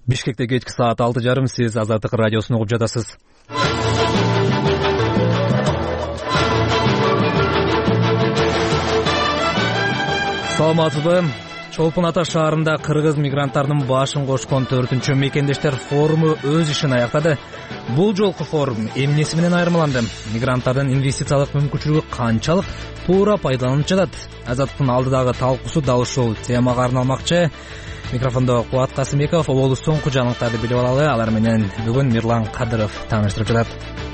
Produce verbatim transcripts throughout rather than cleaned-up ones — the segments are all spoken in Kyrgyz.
Бишкекте кечки саат алты жарым, сиз Азаттык радиосун угуп жатасыз. Саламатсызбы? Чолпон Ата шаарында кыргыз мигранттарынын башын кошкон төртүнчү мекендештер форуму өз ишин аяктады. Бул жолку форум эмнеси менен айырмаланды? Мигранттардын инвестициялык мүмкүнчүлүгү канчалык туура пайдаланылып жатат? Азаттыктын алдыдагы талкуусу дал ушул темага арналмакчы. Микрофондо Кубат Касымбеков, оболу соңку жаңылыктарды билип алалы. Алар менен бүгүн Мирлан Кадыров тааныштырып жатат.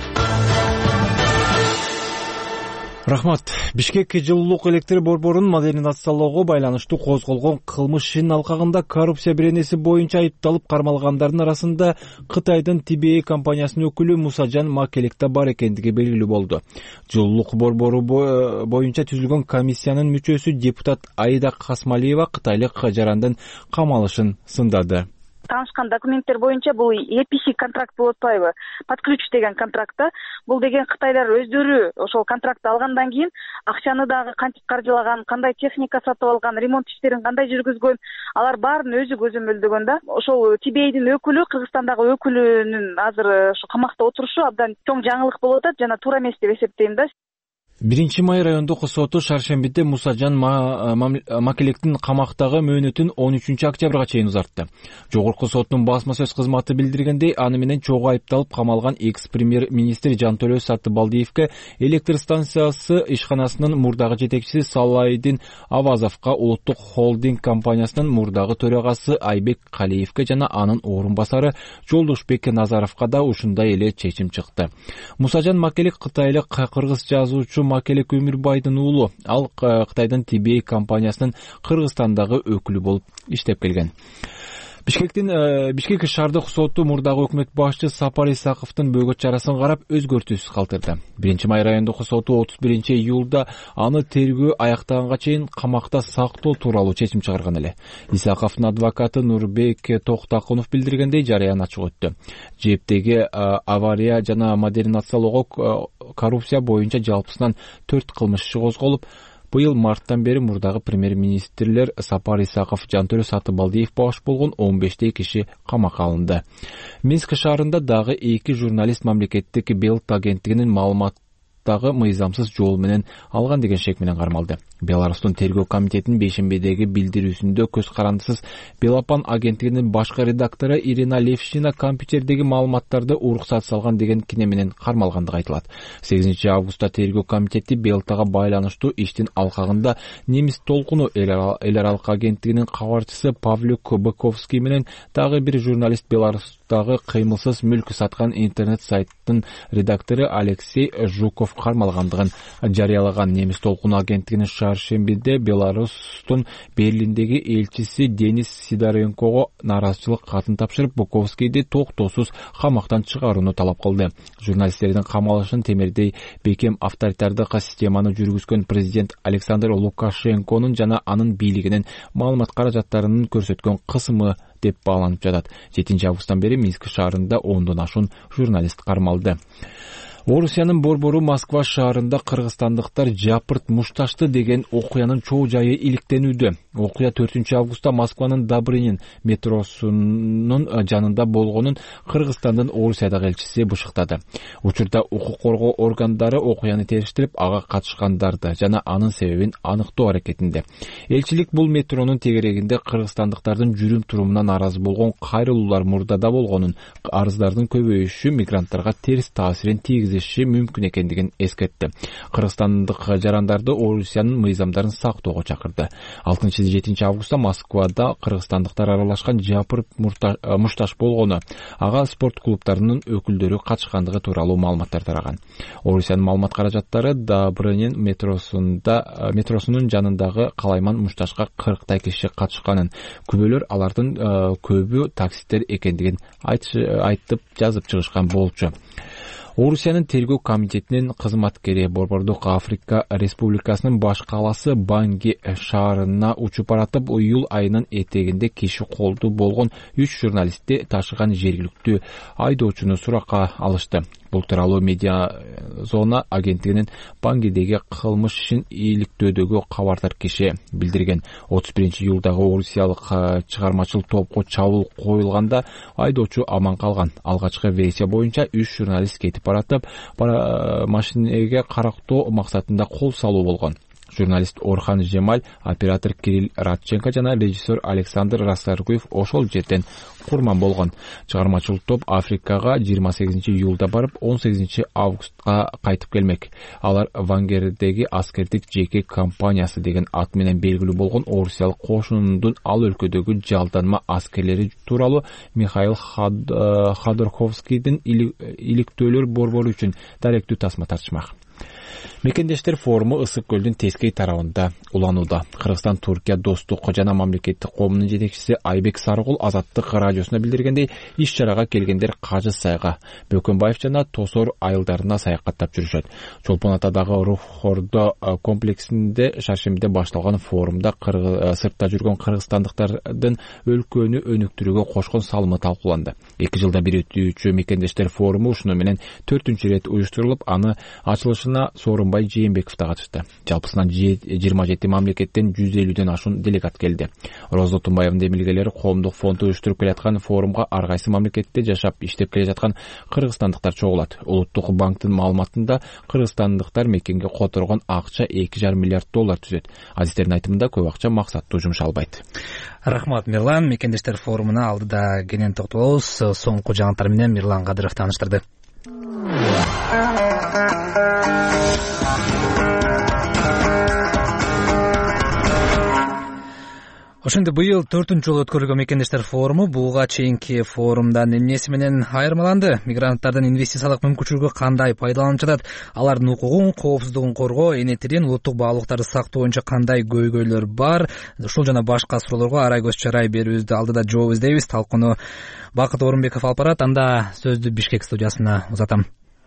Рахмат. Бишкек жылуулук электр борборун модернизациялоого байланыштуу козголгон кылмыш ишинин алкагында коррупция беренеси боюнча айыпталып кармалгандардын арасында Кытайдын Ти Би Эй компаниясынын өкүлү Мусажан Макелик да бар экендиги белгилүү болду. Жылуулук борбору боюнча түзүлгөн комиссиянын мүчөсү депутат Аида Касмалиева кытайлык жарандын камалышын сындады. Таанышкан документтер боюнча бул Е Пи Си контракт болуп атпайбы? Под ключ деген контрактта. Бул деген Кытайлар өздөрү ошол контрактты алгандан кийин акчаны дагы кантип каржылаган, кандай техника сатып алган, ремонт иштерин кандай жүргүзгөн, алар баарын өзү көзөмөлдөгөн да. Ошол Ти Би Эйдин өкүлү, Кыргызстандагы өкүлүнүн азыр ошо камакта отурушу абдан чоң жаңылык болуп атат жана туура эмес деп эсептейм да. биринчи май райондук соту шаршембиде Мусажан Макеликтин камактагы мөөнөтүн он үчүнчү октябрга чейин узартты. Жогорку соттун басма сөз кызматы билдиргендей, аны менен чогуу айыпталып камалган экс-премьер-министр Жантөлө Сатыбалдиевке электр станциясы ишканасынын мурдагы жетекчиси Салайдин Авазовго, улуттук холдинг компаниясынын мурдагы төрагасы Айбек Калиевке жана анын орун басары Жолдошбек Назаровго да ушундай эле чечим чыкты. Мусажан Макелик кытайлык кыргыз жазуучу Макелик Өмүрбайдын уулу. Ал Кытайдын Ти Би Эй компаниясынын Кыргызстандагы өкүлү болуп иштеп келген. Бишкектин Бишкек шаардык соту мурдагы өкмөт башчы Сапар Исаковдун бөгөт чарасын карап өзгөртүүсүз калтырды. биринчи май райондук соту отуз биринчи июлда аны тергөө аяктаганга чейин камакта сактоо тууралуу чечим чыгарган эле. Исаковдун адвокаты Нурбек Токтакунов билдиргендей, жарыян ачык өттү. Жептеги авария жана модернизациялоого коррупция боюнча жалпысынан төрт кылмыш иши козголуп, быйыл марттан бери мурдагы премьер-министрлер Сапар Исаков, Жантөлө Сатыбалдиев баш болгон он бештей киши камакка алынды. Минск шаарында дагы эки журналист мамлекеттик Белт агенттигинин маалыматтагы мыйзамсыз жол менен алган деген шек менен кармалды. Беларустун тергөө комитетинин бейшембедеги билдирүүсүндө көз карандысыз Белапан агенттигинин башкы редактору Ирина Левшина компьютердеги маалыматтарды уруксат салган деген кине менен кармалгандыгы айтылат. сегизинчи августта тергөө комитети Белтага байланыштуу иштин алкагында Немис толкуну эл аралык агенттигинин кабарчысы Павлюк Быковский менен дагы бир журналист Беларустагы кыймылсыз мүлк саткан интернет сайттын редактору Алексей Жуков кармалгандыгын жарыялаган. Немис толкуну агенттигинин шаршембиде Беларустун Берлиндеги элчиси Денис Сидоренкого нааразычылык катын тапшырып, Буковскийди токтоосуз камактан чыгарууну талап кылды. Журналисттердин камалышын темирдей бекем авторитардык системаны жүргүзгөн президент Александр Лукашенконун жана анын бийлигинин маалымат каражаттарынын көрсөткөн кысымы деп бааланып жатат. жетинчи августтан бери Минск шаарында ондон ашуун журналист кармалды. Орусиянын борбору Москва шаарында кыргызстандыктар жапырт мушташты деген окуянын чоо жайы иликтенүүдө. Окуя төртүнчү августта Москванын Добрынин метросунун жанында болгонун Кыргызстандын Орусиядагы элчиси бышыктады. Учурда укук коргоо органдары окуяны териштирип, ага катышкандарды жана анын себебин аныктоо аракетинде. Элчилик бул метронун тегерегинде кыргызстандыктардын жүрүм турумуна нааразы болгон кайрылуулар мурдада болгонун, арыздардын көбөйүшү мигранттарга терс таасирин тийгизиши мүмкүн экендигин эскертти. Кыргызстандык жарандарды Орусиянын мыйзамдарын сактоого чакырды. алтынчы жетинчи августта Москвада кыргызстандыктар аралашкан жапырт мушташ болгону, ага спорт клубдарынын өкүлдөрү катышкандыгы тууралуу маалыматтар тараган. Орусиянын маалымат каражаттары Добрынин метросунда метросунун жанындагы калайман мушташка кырктай киши катышканын, күбөлөр алардын көбү такситтер экендигин айтып жазып чыгышкан болчу. Орусиянын тергөө комитетинин кызматкери Борбордук Африка Республикасынын баш каласы Банги шаарына учуп баратып, июль айынын этегинде киши колду болгон үч журналистти ташыган жергиликтүү айдоочуну суракка алышты. Бул тууралуу Медиа Зона агенттигинин Бангидеги кылмыш ишин иликтөөдөгү кабардар киши билдирген. отуз биринчи июлдагы орусиялык чыгармачыл топко чабуул коюлганда айдоочу аман калган. Алгачкы версия боюнча үч журналист кетип баратып, машинеге карактоо максатында кол салуу болгон. Журналист Орхан Жемаль, оператор Кирилл Радченко жана режиссер Александр Расаргуев ошол жерден курман болгон. Чыгармачыл топ Африкага жыйырма сегизинчи июлда барып, он сегизинчи августка кайтып келмек. Алар Вангердеги аскердик жеке компаниясы деген ат менен белгилүү болгон орусиялык кошунунун ал өлкөдөгү жалданма аскерлери тууралуу Михаил Ходорковскийдин иликтөөлөр борбору үчүн даректүү тасма тартышмак. Мекендештер форуму Ысык көлдүн тескей тарабында уланууда. Кыргызстан Туркия достук жана мамлекеттик коомунун жетекчиси Айбек Сарыгул Азаттык радиосуна билдиргендей, иш чарага келгендер Кажы сайга, Бөкөнбаев жана Тосор айылдарына саякаттап жүрүшөт. Чолпон Атадагы Рухордо комплексинде шаршембиде башталган форумда сыртта жүргөн кыргызстандыктардын өлкөнү өнүктүрүүгө кошкон салымы талкууланды. эки жылда бир өтүүчү мекендештер форуму ушуну менен төртүнчү ирет уюштурулуп, аны ачылышына Сооронбай Жээнбеков да катышты. Жалпысынан жыйырма жети мамлекеттен жүз элүүдөн ашуун делегат келди. Роза Тумбаевдин демилгелери коомдук фонду уюштуруп келаткан форумга ар кайсы мамлекетте жашап иштеп келе жаткан кыргызстандыктар чогулат. Улуттук банктын маалыматында кыргызстандыктар мекенге которгон акча эки жарым миллиард доллар түзөт. Азиздердин айтымында көп акча максаттуу жумшалбайт. Рахмат Мирлан. Мекендештер форумуна алдыда кенен токтолобуз. Соңку жаңылыктар менен Мирлан Кадыров тааныштырды. Ошондой быйыл төртүнчү жолу өткөрүлгөн мекендештер форуму буга чейинки форумдан эмнеси менен айырмаланды? Мигранттардын инвестициялык мүмкүнчүлүгү кандай пайдаланып жатат? Алардын укугун, коопсуздугун коргоо, эне тирин, улуттук баалуулуктарды сактоо боюнча кандай көйгөйлөр бар? Ушул жана башка суроолорго арай көз чарай берүүбүздү алдыда жооп издейбиз. Талкууну Бакыт Орунбеков алып барат. Анда сөздү Бишкек студиясына узатам.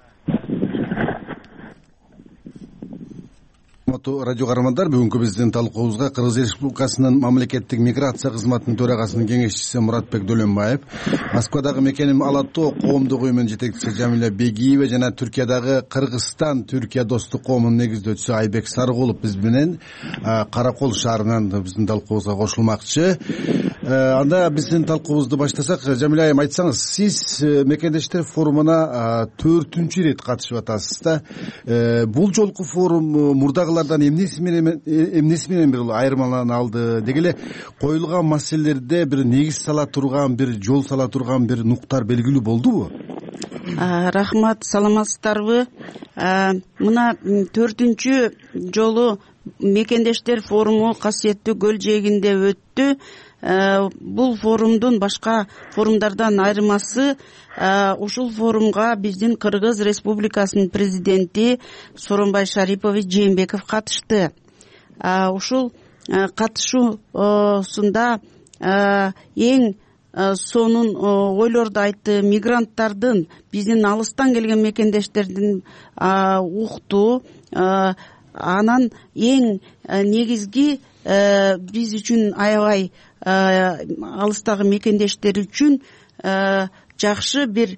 Радио каармандар, бүгүнкү биздин талкуубузга Кыргыз Республикасынын мамлекеттик миграция кызматынын төрагасынын кеңешчиси Муратбек Дөлөнбаев, Москвадагы мекеним Ала Тоо коомдук уюмунун жетекчиси Жамиля Бегиева жана Түркиядагы Кыргызстан Түркия достук коомунун негиздөөчүсү Айбек Сарыгулов биз менен Каракол шаарынан биздин талкуубузга кошулмакчы. Анда биздин талкуубузду баштасак, Жамиля айым, айтсаңыз, сиз мекендештер форумуна төртүнчү ирет катышып атасыз да. Бул жолку форум мурдагылардан эмнеси менен эмнеси менен бир айырмалана алды? Деги эле коюлган маселелерде бир негиз сала турган, бир жол сала турган бир нуктар белгилүү болдубу? Рахмат, саламатсыздарбы? Мына төртүнчү жолу мекендештер форуму касиеттүү көл жээгинде өттү. Бул форумдун башка форумдардан айырмасы, ушул форумга биздин Кыргыз Республикасынын президенти Сооронбай Шарипович Жээнбеков катышты. Ушул катышуусунда эң сонун ойлорду айтты. Мигранттардын, биздин алыстан келген мекендештердин укту, анан эң негизги биз үчүн аябай алыстагы мекендештер үчүн жакшы бир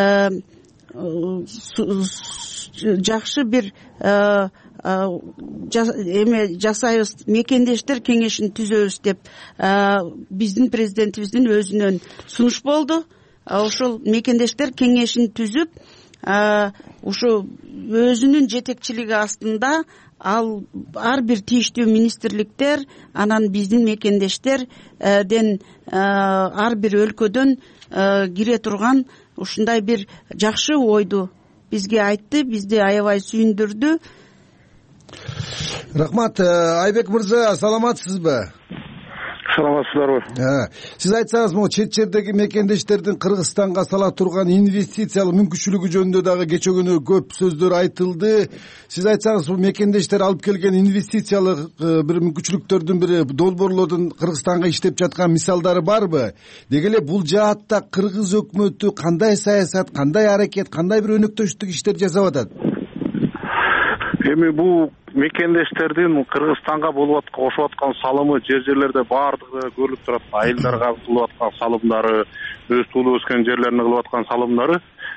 жакшы бир эме жасайбыз, мекендештер кеңешин түзөбүз деп биздин президентибиздин өзүнөн сунуш болду. Ошол мекендештер кеңешин түзүп, ушу өзүнүн жетекчилиги астында ал ар бир тийиштүү министрликтер, анан биздин мекендештерден ар бир өлкөдөн кире турган ушундай бир жакшы ойду бизге айтты, бизди аябай сүйүндүрдү. Рахмат. Айбек мырза, саламатсызбы? Саламатсыздарбы? Сиз айтсаңыз, могу чет жердеги мекендештердин Кыргызстанга сала турган инвестициялык мүмкүнчүлүгү жөнүндө дагы кече күнү көп сөздөр айтылды. Сиз айтсаңыз, бул мекендештер алып келген инвестициялык бир мүмкүнчүлүктөрдүн бири, долбоорлордун Кыргызстанга иштеп жаткан мисалдары барбы? Деги эле бул жаатта кыргыз өкмөтү кандай саясат, кандай аракет, кандай бир өнөктөштүк иштер жасап атат? Эми бул мекендештердин Кыргызстанга болуп аткан, кошуп аткан салымы жер жерлерде баардыгы көрүлүп турат. Айылдарга кылып аткан салымдары, өз туулуп өскөн жерлерине кылып аткан салымдары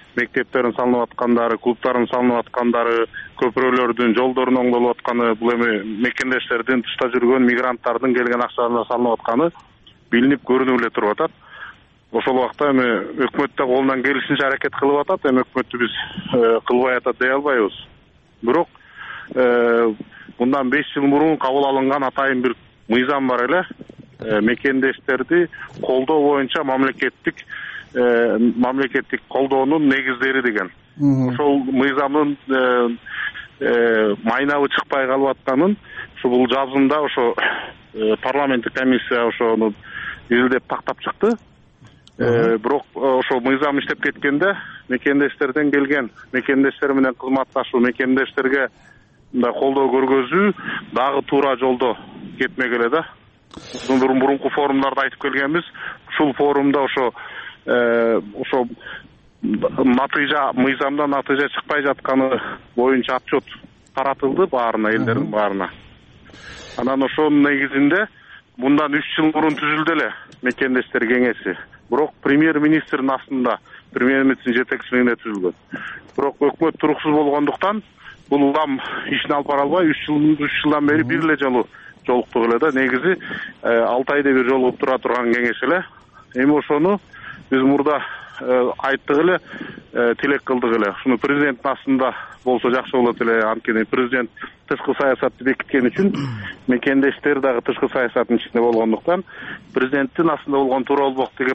мектептердин салынып аткандары, клубтардын салынып аткандары, көпүрөлөрдүн, жолдордун оңдолуп атканы, бул эми мекендештердин, тышта жүргөн мигранттардын келген акчаларына салынып атканы билинип көрүнүп эле туруп атат. Ошол убакта эми өкмөт да колунан келишинче аракет кылып атат. Эми өкмөттү биз кылбай атат дей албайбыз. Бирок мындан беш жыл мурун кабыл алынган атайын бир мыйзам бар эле. Мекендештерди колдоо боюнча мамлекеттик мамлекеттик колдоонун негиздери деген. Ошол мыйзамдын майнабы чыкпай калып атканын ушу бул жазында ошо парламенттик комиссия ошону изилдеп тактап чыкты. Бирок ошо мыйзам иштеп кеткенде мекендештерден келген, мекендештер менен кызматташуу, мекендештерге мындай колдоо көргөзүү дагы туура жолдо кетмегеле да. Мурунку форумдарда айтып келгенбиз. Ушул форумда ошо ошо натыйжа, мыйзамдан натыйжа чыкпай жатканы боюнча отчет таратылды баарына, элдердин баарына. Анан ошонун негизинде мындан үч жыл мурун түзүлдү эле мекендештер кеңеси. Бирок премьер-министрдин астында, премьер-министрдин жетекчилигинде түзүлгөн. Бирок өкмөт туруксуз болгондуктан бул улам ишин алып бара албай үч жыл үч жылдан бери бир эле жолу жолуктук эле да. Негизи алты айда бир жолугуп тура турган кеңеш эле. Эми ошону биз мурда айттык эле, тилек кылдык эле. Ушуну президенттин астында болсо жакшы болот эле. Анткени президент тышкы саясатты бекиткен үчүн мекендештер дагы тышкы саясаттын ичинде болгондуктан президенттин астында болгон туура болбок деп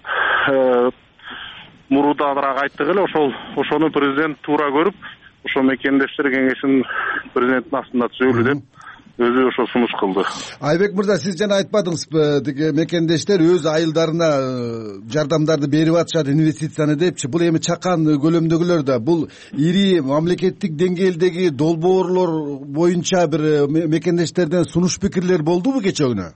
мурдараак айттык эле. Ошол ошону президент туура көрүп, ошо мекендештер кеңешин президенттин астында түзөлү деп өзү ошо сунуш кылды. Айбек мырза, сиз жана айтпадыңызбы, деги мекендештер өз айылдарына жардамдарды берип атышат, инвестицияны депчи. Бул эми чакан көлөмдөгүлөр да, бул ири мамлекеттик деңгээлдеги долбоорлор боюнча бир мекендештерден сунуш пикирлер болдубу кече күнү?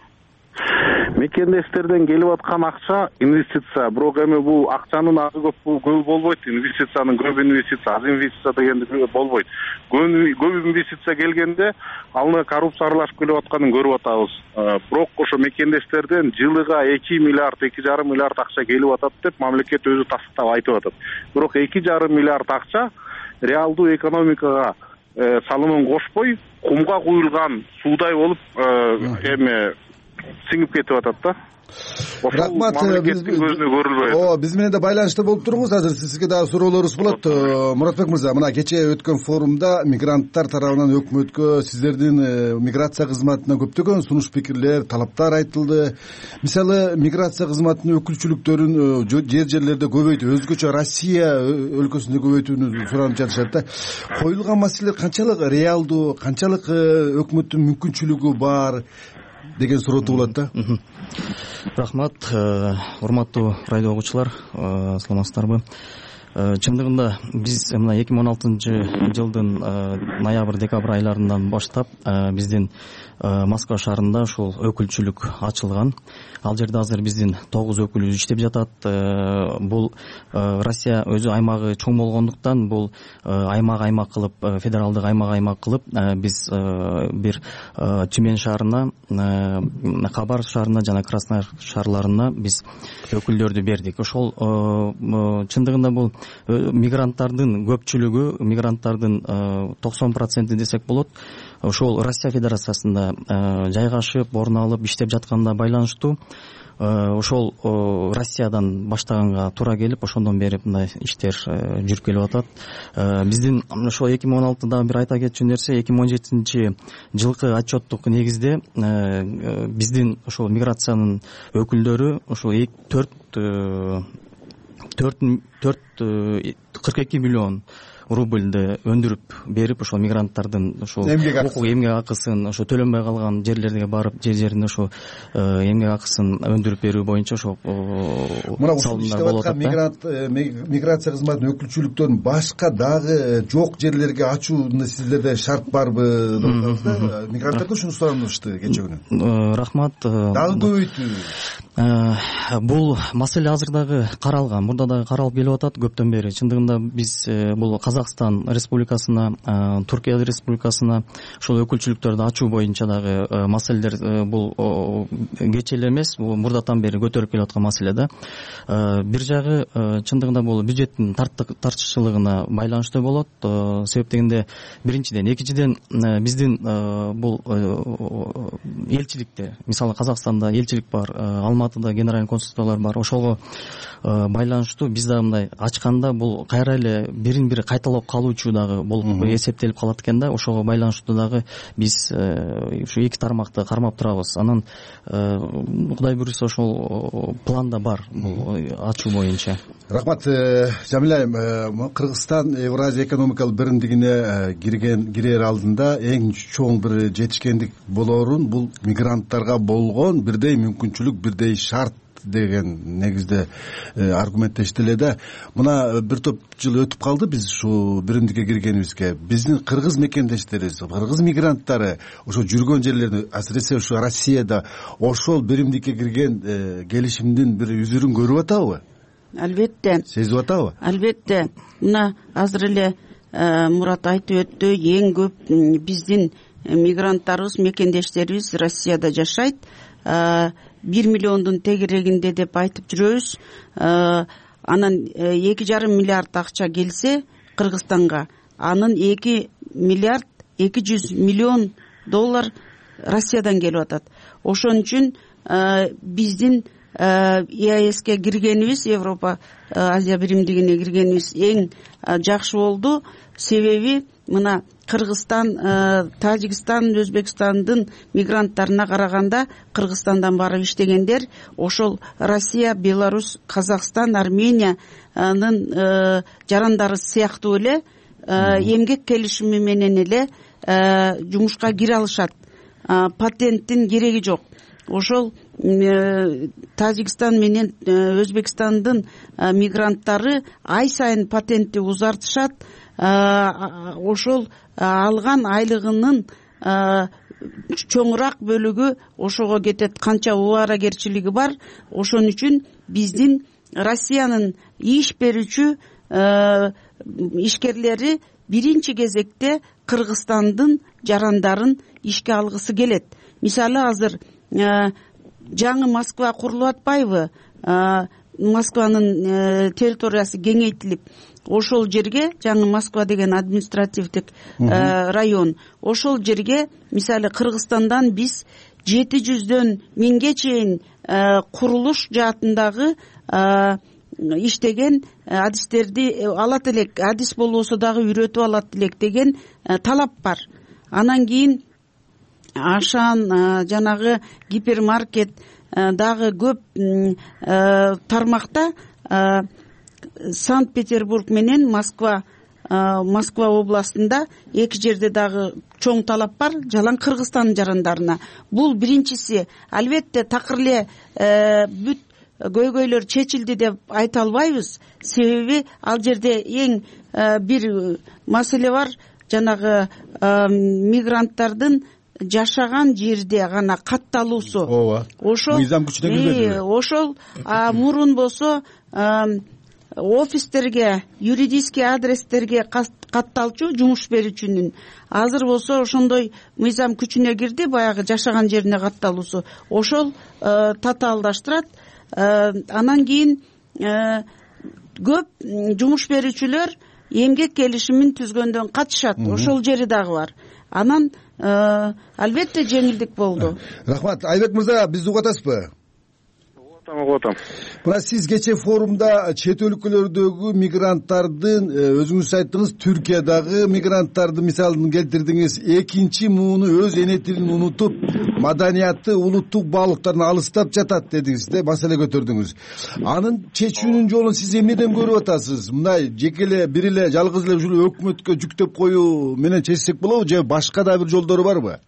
Мекендештерден келип аткан акча инвестиция. Бирок эми бул акчанын азы көп көп болбойт. Инвестициянын көп инвестиция, аз инвестиция дегенде болбойт. Көп инвестиция келгенде алына коррупция аралашып келип атканын көрүп атабыз. Бирок ошо мекендештерден жылыга эки миллиард, эки жарым миллиард акча келип атат деп мамлекет өзү тастыктап айтып атат. Бирок эки жарым миллиард акча реалдуу экономикага салымын кошпой, кумга куюлган суудай болуп эми сиңип кетип атат да. Рахмат, мамлекеттин көзүнө көрүлбөйт. О, биз менен да байланышта болуп туруңуз. Азыр сизге дагы суроолорубуз болот. Муратбек мырза, мына кечээ өткөн форумда мигранттар тарабынан өкмөткө, сиздердин миграция кызматына көптөгөн сунуш пикирлер, талаптар айтылды. Мисалы, миграция кызматынын өкүлчүлүктөрүн жер жерлерде көбөйтүү, өзгөчө Россия өлкөсүндө көбөйтүүнү суранып жатышат да. Коюлган маселелер канчалык реалдуу, канчалык өкмөттүн мүмкүнчүлүгү бар деген суроо туулат да. Рахмат, урматтуу радио угуучулар, саламатсыздарбы? Чындыгында биз мына эки миң он алтынчы жылдын ноябрь декабрь айларынан баштап биздин Москва шаарында ушул өкүлчүлүк ачылган. Ал жерде азыр биздин тогуз өкүлүбүз иштеп жатат. Бул Россия өзү аймагы чоң болгондуктан бул аймак аймак кылып, федералдык аймак аймак кылып биз бир Тюмень шаарына, Хабар шаарына жана Краснодар шаарларына биз өкүлдөрдү бердик. Ошол чындыгында бул мигранттардын көпчүлүгү, мигранттардын токсон проценти десек болот, ошол Россия Федерациясында жайгашып, орун алып иштеп жатканына байланыштуу. Ошол Россиядан баштаганга туура келип, ошондон бери мындай иштер жүрүп келип атат. Биздин ошо эки миң он алтыда бир айта кетчү нерсе, эки миң он жетинчи жылкы отчеттук негизде биздин ошол миграциянын өкүлдөрү ошо төрт төрт кырк эки миллион рубльды өндүрүп берип, ошо мигранттардын ошо укук эмгек акысын, ошо төлөнбөй калган жерлерге барып, жер жерине ошо эмгек акысын өндүрүп берүү боюнча ошо салымдар болуп атат. Мигрант миграция кызматынын өкүлчүлүктөрүн башка дагы жок жерлерге ачууну сиздерде шарт барбы деп атабыз да. Мигранттар ушуну суранышты кече күнү. Рахмат. Дагы көбөйтүү. Бул маселе азыр дагы каралган, мурда дагы каралып келип атат көптөн бери. Чындыгында биз бул Казакстан Республикасына, Туркия Республикасына ошол өкүлчүлүктөрдү ачуу боюнча дагы маселелер бул кече эле эмес, мурдатан бери көтөрүп келип аткан маселе да. бир жагы чындыгында бул бюджеттин тартыччылыгына байланыштуу болот. Себеп дегенде биринчиден, экинчиден биздин бул элчиликте, мисалы Казакстанда элчилик бар, Алматыда генеральный консулдуктар бар. Ошого байланыштуу биз да мындай ачканда бул кайра эле бирин бири кайталап калуучу дагы болуп эсептелип калат экен да. Ошого байланыштуу дагы биз ушу эки тармакты кармап турабыз. Анан Кудай буйруса ошол планда бар бул ачуу боюнча. Рахмат, Жамиля айым. Кыргызстан Евразия экономикалык биримдигине кирген кирер алдында эң чоң бир жетишкендик болоорун бул мигранттарга болгон бирдей мүмкүнчүлүк, бирдей шарт деген негизде аргументтештиле да. Мына бир топ жыл өтүп калды биз ушу биримдикке киргенибизге. Биздин кыргыз мекендештерибиз, кыргыз мигранттары ошо жүргөн жерлерде, асыресе ушу Россияда ошол биримдикке кирген келишимдин бир үзүрүн көрүп атабы? Албетте. Сезип атабы? Албетте. Мына азыр эле Мурат айтып өттү, эң көп биздин мигранттарыбыз, мекендештерибиз Россияда жашайт. бир миллиондун тегерегинде деп айтып жүрөбүз. Анан эки жарым миллиард акча келсе Кыргызстанга, анын эки миллиард эки жүз миллион доллар Россиядан келип атат. Ошон үчүн биздин ЕАЭСке киргенибиз, Европа Азия биримдигине киргенибиз эң жакшы болду. Себеби мына Кыргызстан, Тажикстан, Өзбекстандын мигранттарына караганда Кыргызстандан барып иштегендер ошол Россия, Беларусь, Казакстан, Армениянын жарандары сыяктуу эле эмгек келишими менен эле жумушка кире алышат. Патенттин кереги жок. Ошол Тажикстан менен Өзбекстандын мигранттары ай сайын патентти узартышат. Ошол алган айлыгынын чоңураак бөлүгү ошого кетет. Канча убаарагерчилиги бар. Ошон үчүн биздин Россиянын иш берүүчү ишкерлери биринчи кезекте Кыргызстандын жарандарын ишке алгысы келет. Мисалы азыр жаңы Москва курулуп атпайбы? Москванын территориясы кеңейтилип, ошол жерге, жаңы Москва деген административдик район, ошол жерге мисалы Кыргызстандан биз жети жүздөн миңге чейин курулуш жаатындагы иштеген адистерди алат элек, адис болбосо дагы үйрөтүп алат элек деген талап бар. Анан кийин Ашан, жанагы гипермаркет дагы көп тармакта Санкт-Петербург менен Москва Москва областында эки жерде дагы чоң талап бар жалаң Кыргызстан жарандарына. Бул биринчиси. Албетте такыр эле бүт көйгөйлөр чечилди деп айта албайбыз. Себеби ал жерде эң бир маселе бар, жанагы мигранттардын жашаган жерде гана катталуусу. Ооба. Ошол мыйзам күчүнө кирбеди. Ошол мурун болсо офистерге, юридический адрестерге катталчу жумуш берүүчүнүн. Азыр болсо ошондой мыйзам күчүнө кирди, баягы жашаган жерине катталуусу. Ошол татаалдаштырат. Анан кийин көп жумуш берүүчүлөр эмгек келишимин түзгөндөн катышат. Ошол жери дагы бар. Анан албетте жеңилдик болду. Рахмат. Айбек мырза, бизди угуп атасызбы? Угуп атам. Мына сиз кече форумда чет өлкөлөрдөгү мигранттардын, өзүңүз айттыңыз, Түркиядагы мигранттарды мисалын келтирдиңиз. Экинчи мууну өз эне тилин унутуп, маданияты, улуттук баалыктарын алыстап жатат дедиңиз да, маселе көтөрдүңүз. Анын чечүүнүн жолун сиз эмнеден көрүп атасыз? Мындай жеке эле, бир эле жалгыз эле ушул өкмөткө жүктөп коюу менен чечсек болобу, же башка да бир жолдору барбы?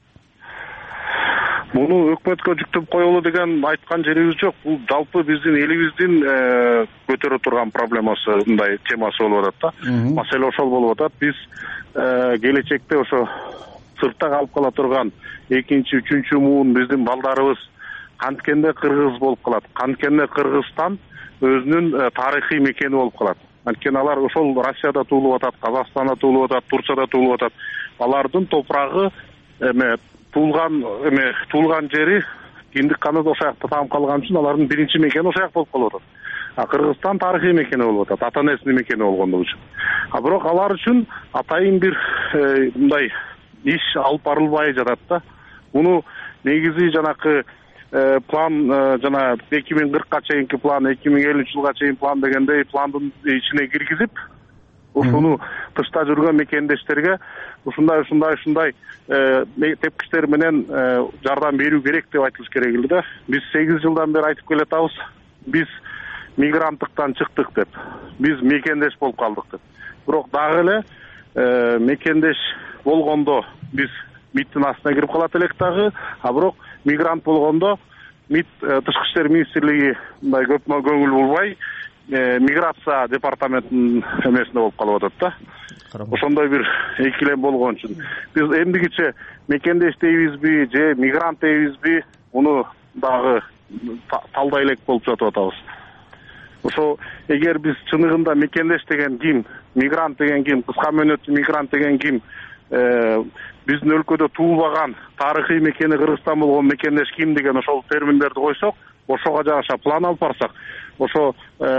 Муну өкмөткө жүктөп коелу деген айткан жерибиз жок. Бул жалпы биздин элибиздин көтөрө турган проблемасы, мындай темасы болуп атат да. Маселе ошол болуп атат. Биз келечекте ошо сыртта калып кала турган экинчи, үчүнчү муун биздин балдарыбыз канткенде кыргыз болуп калат. Канткенде Кыргызстан өзүнүн тарыхый мекени болуп калат. Анткени алар ошол Россияда туулуп атат, Казакстанда туулуп атат, Турцияда туулуп атат. Алардын топурагы эме туулган эме туулган жери киндик каны ошол жакта таап калган үчүн алардын биринчи мекени ошол жак болуп калып атат. а Кыргызстан тарыхый мекени болуп атат, ата энесинин мекени болгондугу үчүн. А бирок алар үчүн атайын бир мындай иш алып барылбай жатат да. Муну негизи жанакы план жана эки миң кыркка чейинки план, эки миң элүүнчү жылга чейин план дегендей пландын ичине киргизип, ушуну тышта жүргөн мекендештерге ушундай ушундай ушундай тепкичтер менен жардам берүү керек деп айтылыш керек эле да. Биз сегиз жылдан бери айтып келатабыз, биз мигранттыктан чыктык деп, биз мекендеш болуп калдык деп. Бирок дагы эле мекендеш болгондо биз МИДтин астына кирип калат элек дагы, а бирок мигрант болгондо МИД тышкы иштер министрлиги мындай көп көңүл бурбай миграция департаментинин эмесинде болуп калып атат да. Ошондой бир экилем болгон үчүн биз эмдигиче мекендеш дейбизби же мигрант дейбизби, муну дагы талдай элек болуп жатып атабыз. Ошо эгер биз чыныгында мекендеш деген ким, мигрант деген ким, кыска мөөнөттүү мигрант деген ким, биздин өлкөдө туулбаган, тарыхый мекени Кыргызстан болгон мекендеш ким деген ошол терминдерди койсок, ошого жараша план алып барсак, ошо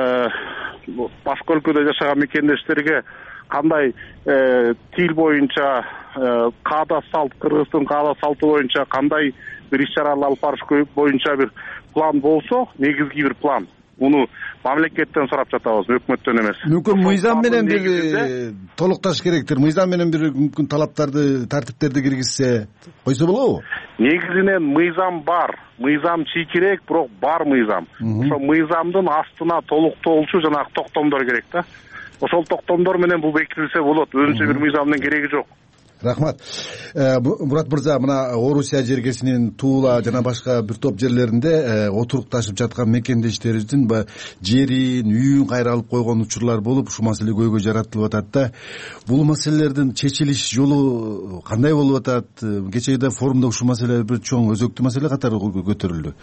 башка өлкөдө жашаган мекендештерге кандай тил боюнча, каада салт, Кыргыздын каада салты боюнча кандай бир иш-чаралар алып барыш боюнча бир план болсо, негизги бир план. Муну мамлекеттен сурап жатабыз, өкмөттөн эмес. Мүмкүн мыйзам менен бир толукташ керектир. Мыйзам менен бир мүмкүн талаптарды, тартиптерди киргизсе койсо болобу? Негизинен мыйзам бар. Мыйзам чийкирээк, бирок бар мыйзам. Ошо мыйзамдын астына толуктоолчу жанагы токтомдор керек да. Ошол токтомдор менен бул бекитилсе болот. Өзүнчө бир мыйзамдын кереги жок. Рахмат. Мурат мырза, мына Орусия жергесинин Туула жана башка бир топ жерлеринде отурукташып жаткан мекендештерибиздин жерин, үйүн кайра алып койгон учурлар болуп, ушул маселе көйгөй жаратылып атат да. Бул маселелердин чечилиш жолу кандай болуп атат? Кечээде форумда ушул маселе бир чоң өзөктүү маселе катары көтөрүлдү.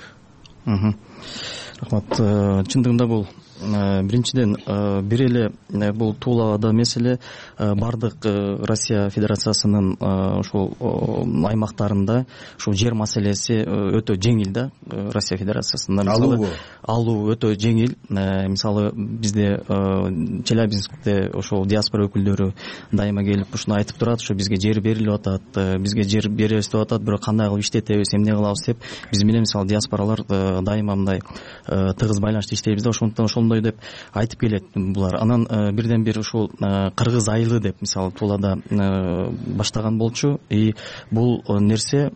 Рахмат. Чындыгында бул биринчиден бир эле бул Туулада меселе бардык Россия Федерациясынын ушул аймактарында ушул жер маселеси өтө жеңил да. Россия Федерациясында мисалы алуу өтө жеңил. Мисалы бизде Челябинскте ошол диаспора өкүлдөрү дайыма келип ушуну айтып турат, ошо бизге жер берилип атат, бизге жер беребиз деп атат, бирок кандай кылып иштетебиз, эмне кылабыз деп биз менен мисалы диаспоралар дайыма мындай тыгыз байланышта иштейбиз да. Ошондуктан ошондой деп айтып келет булар. Анан бирден бир ушул Кыргыз айылы деп мисалы Туулада баштаган болчу. И бул нерсе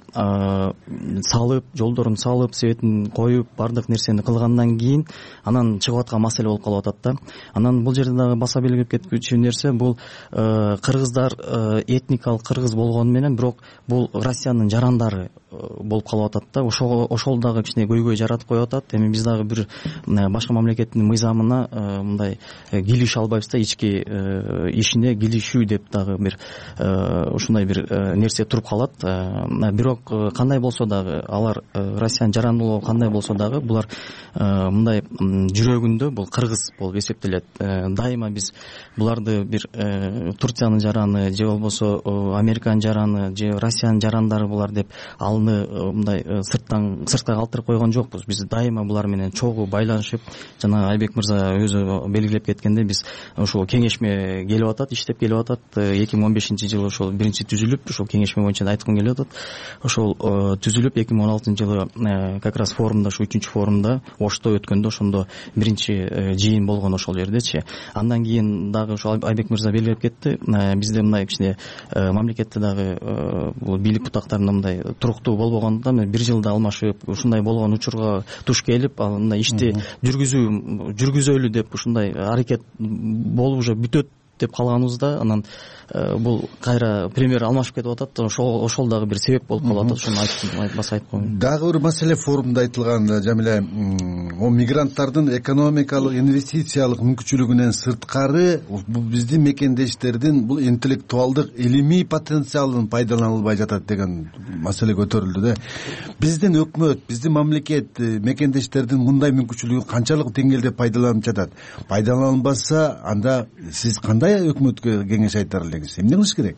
салып, жолдорун салып, светин коюп, бардык нерсени кылгандан кийин анан чыгып аткан маселе болуп калып атат да. Анан бул жерде дагы баса белгилеп кеткүчү нерсе, бул кыргыздар этникалык кыргыз болгону менен бирок бул Россиянын жарандары болуп калып атат да. Ошол ошол дагы кичине көйгөй жаратып коюп атат. Эми биз дагы бир башка мамлекеттин мыйзамына мындай килише албайбыз да, ички ишине килишүү деп дагы бир ушундай бир нерсе туруп калат. Бирок кандай болсо дагы алар Россиянын жарандуулугу кандай болсо дагы булар мындай жүрөгүндө бул кыргыз болуп эсептелет. Дайыма биз буларды бир Турциянын жараны же болбосо Американын жараны же Россиянын жарандары булар деп алны мындай сырттан сыртка калтырып койгон жокпуз. Биз дайыма булар менен чогуу байланышып, жана Айбек мырза өзү белгилеп кеткендей, биз ушул кеңешме келип атат, иштеп келип атат. эки миң он бешинчи жылы ошол биринчи түзүлүп, ушул кеңешме боюнча айткым келип атат. Ошол түзүлүп эки миң он алтынчы жылы как раз форумда, ушу үчүнчү форумда Ошто өткөндө ошондо биринчи жыйын болгон ошол жердечи. Андан кийин дагы ошол Айбек мырза белгилеп кетти, бизде мындай кичине мамлекетте дагы бул бийлик бутактарында мындай туруктуу болбогондуктан бир жылда алмашып, ушундай болгон учурга туш келип, ал мындай ишти жүргүзүү жүргүзөлү деп ушундай аракет болуп уже бүтөт деп калганыбызда, анан бул кайра премьер алмашып кетип атат. Ошол ошол дагы бир себеп болуп калып атат. Ошону айтып баса айтып коеюн. Дагы бир маселе форумда айтылган, Жамиле, о мигранттардын экономикалык, инвестициялык мүмкүнчүлүгүнөн сырткары бул биздин мекендештердин бул интеллектуалдык, илимий потенциалын пайдаланылбай жатат деген маселе көтөрүлдү да. Биздин өкмөт, биздин мамлекет мекендештердин мындай мүмкүнчүлүгүн канчалык деңгээлде пайдаланып жатат? Пайдаланбаса, анда сиз кандай өкмөткө кеңеш айтар элеңиз? Эмне кылыш керек?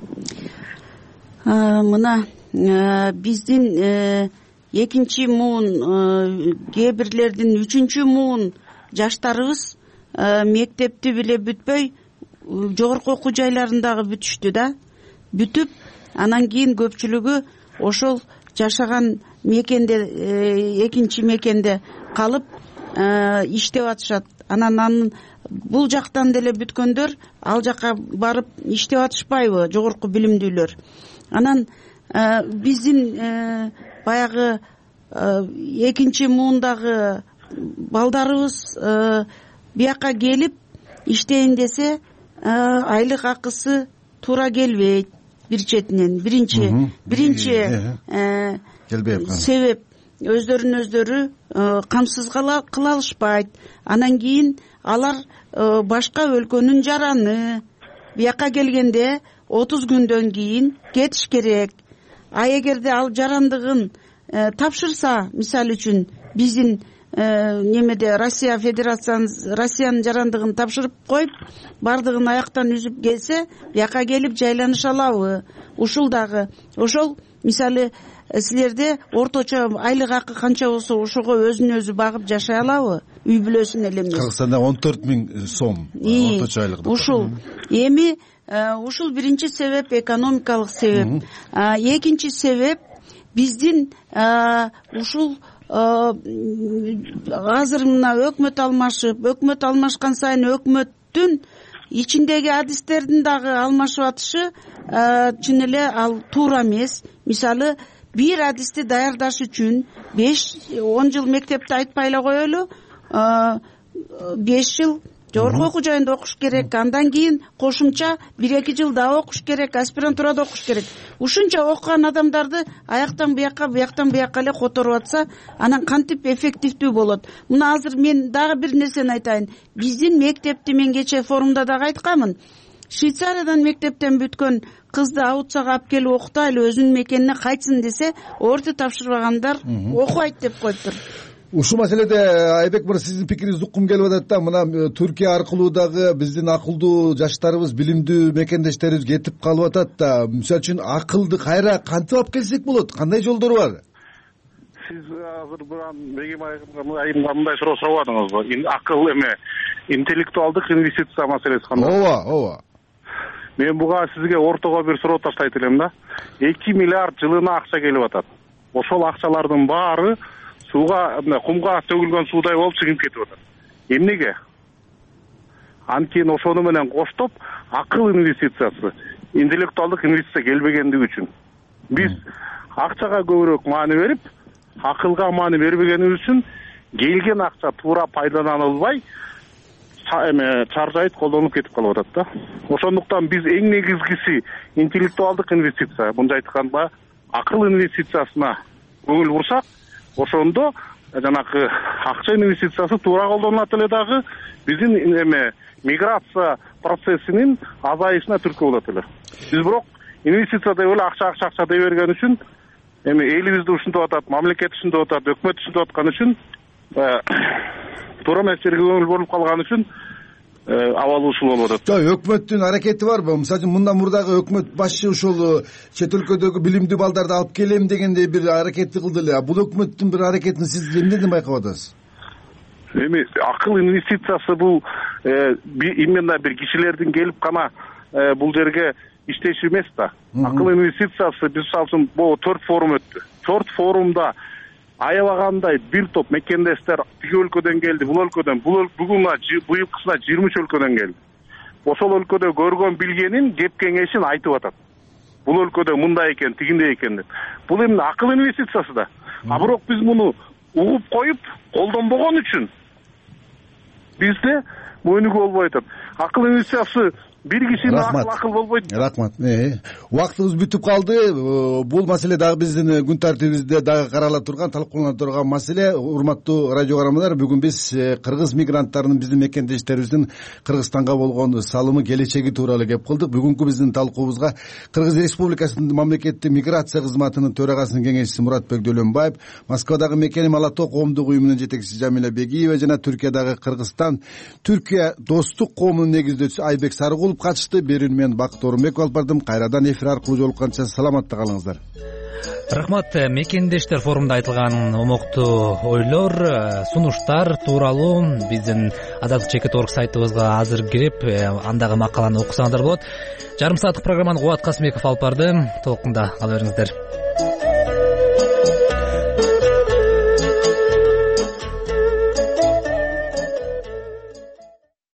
Мына биздин экинчи муун, кээ бирлердин үчүнчү муун жаштарыбыз мектепти биле бүтпөй жогорку окуу жайларындагы бүтүштү да, бүтүп анан кийин көпчүлүгү ошол жашаган мекенде экинчи мекенде калып иштеп атышат. Анан анын бул жактан деле бүткөндөр ал жака барып иштеп атышпайбы, жогорку билимдүүлөр. Анан биздин баягы экинчи муундагы балдарыбыз бияка келип иштейин десе айлык акысы туура келбейт. Бир четинен биринчи биринчи себеп өздөрүн өздөрү камсыз кыла алышпайт. Анан кийин алар башка өлкөнүн жараны, бияка келгенде отуз күндөн кийин кетиш керек. А эгерде ал жарандыгын тапшырса, мисалы үчүн биздин немеде Россия Федерацияны Россиянын жарандыгын тапшырып коюп, бардыгын аяктан үзүп келсе, бияка келип жайланыша алабы? Ушул дагы ошол мисалы силерде орточо айлык акы канча болсо ошого өзүн өзү багып жашай алабы? Үй бүлөсүн эле эмес. Кыргызстанда он төрт миң сом орточо айлык. Ушул эми ушул биринчи себеп, экономикалык себеп. Экинчи себеп биздин ушул азыр мына өкмөт алмашып, өкмөт алмашкан сайын өкмөттүн ичиндеги адистердин дагы алмашып атышы чын эле ал туура эмес. Мисалы бир адисти даярдаш үчүн беш он жыл мектепте айтпай эле коелу, беш жыл жогорку окуу жайында окуш керек, андан кийин кошумча бир эки жыл дагы окуш керек, аспирантурада окуш керек. Ушунча окуган адамдарды аяктан бияка, бияктан бияка эле которуп атса, анан кантип эффективдүү болот? Мына азыр мен дагы бир нерсени айтайын. Биздин мектепти мен кече форумда дагы айтканмын. Швейцариядан мектептен бүткөн кызды аутсага алып келип окутайлы, өзүнүн мекенине кайтсын десе, орто тапшырбагандар окубайт деп коюптур. Ушул маселеде Айбек мырза, сиздин пикириңизди уккум келип атат да. Мына Түркия аркылуу дагы биздин акылдуу жаштарыбыз, билимдүү мекендештерибиз кетип калып атат да. Мисалы үчүн акылды кайра кантип алып келсек болот? Кандай жолдору бар? Сиз азыр Бегим айымга мындай суроо сурабадыңызбы? Акыл эме интеллектуалдык инвестиция маселеси кандай? Ооба, ооба. Мен буга сизге ортого бир суроо таштайт элем да. эки миллиард жылына акча келип атат. Ошол акчалардын баары сууга, кумга төгүлгөн суудай болуп сигип кетип атат. Эмнеге? Анткени ошону менен коштоп акыл инвестициясы, интеллектуалдык инвестиция келбегендиги үчүн биз акчага көбүрөөк маани берип, акылга маани бербегенибиз үчүн келген акча туура пайдаланылбай, эме чаржайып колдонуп кетип калып атат да. Ошондуктан биз эң негизгиси интеллектуалдык инвестиция, мынча айтканда акыл инвестициясына көңүл бурсак, ошондо жанагы акча инвестициясы туура колдонулат эле дагы биздин эме миграция процессинин азайышына түрткү болот эле. Биз бирок инвестиция деп эле акча акча акча дей берген үчүн эми элибизди ушинтип атат, мамлекет ушинтип атат, өкмөт ушинтип аткан үчүн, туура эмес жерге көңүл бурулуп калган үчүн абалы ушул болуп атат. Жок, өкмөттүн аракети барбы? Мисалы үчүн мындан мурдагы өкмөт башчы ушул чет өлкөдөгү билимдүү балдарды алып келем дегендей бир аракетти кылды эле. Бул өкмөттүн бир аракетин сиз эмнеден байкап атасыз? Эми акыл инвестициясы бул именно бир кишилердин келип гана бул жерге иштеши эмес да. Акыл инвестициясы биз мисалы үчүн бул төрт форум өттү. төрт форумда аябагандай бир топ мекендештер тиги өлкөдөн келди, бул өлкөдөн, бул бүгүн быйылкысына жыйырма үч өлкөдөн келди. Ошол өлкөдө көргөн билгенин, кеп кеңешин айтып атат. Бул өлкөдө мындай экен, тигиндей экен деп. Бул эми акыл инвестициясы да. А бирок биз муну угуп коюп, колдонбогон үчүн бизде мойнугу болбой атат. Акыл инвестициясы бир кишинин акыл акыл болбойт. Рахмат. Убактыбыз бүтүп калды. Бул маселе дагы биздин күн тартибибизде дагы карала турган, талкуулана турган маселе. Урматтуу радио көрөрмандар, бүгүн биз кыргыз мигранттарынын, биздин мекендештерибиздин Кыргызстанга болгон салымы, келечеги тууралуу кеп кылдык. Бүгүнкү биздин талкуубузга Кыргыз Республикасынын мамлекеттик миграция кызматынын төрагасынын кеңешчиси Муратбек Дөлөнбаев, Москвадагы Мекеним Ала Тоо коомдук уюмунун жетекчиси Жамиля Бегиева жана Түркиядагы Кыргызстан Түркия достук коомунун негиздөөчүсү Айбек Сарыгулов кылып катышты. Берүүнү мен Бакыт Орунбеков алып бардым. Кайрадан эфир аркылуу жолукканча саламатта калыңыздар. Рахмат. Мекендештер форумда айтылган омоктуу ойлор, сунуштар тууралуу биздин Азаттык чекит орг сайтыбызга азыр кирип, андагы макаланы окусаңыздар болот. Жарым сааттык программаны Кубат Касымбеков алып барды. Толкунда кала бериңиздер.